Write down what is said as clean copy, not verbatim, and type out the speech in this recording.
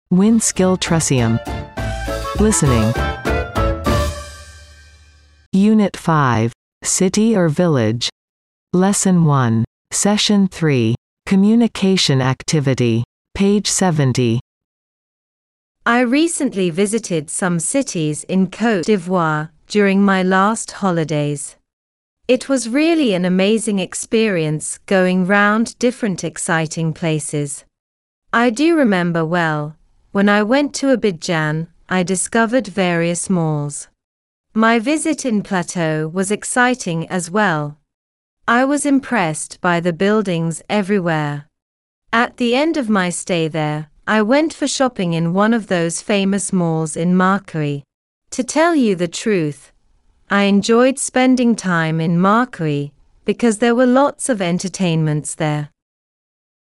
Win Skill Tresium. Listening. Unit 5. City or Village. Lesson 1. Session 3. Communication Activity. Page 70. I recently visited some cities in Côte d'Ivoire during my last holidays. It was really an amazing experience going round different exciting places. I do remember well, when I went to Abidjan, I discovered various malls. My visit in Plateau was exciting as well. I was impressed by the buildings everywhere. At the end of my stay there, I went for shopping in one of those famous malls in Marcory. To tell you the truth, I enjoyed spending time in Marcory because there were lots of entertainments there.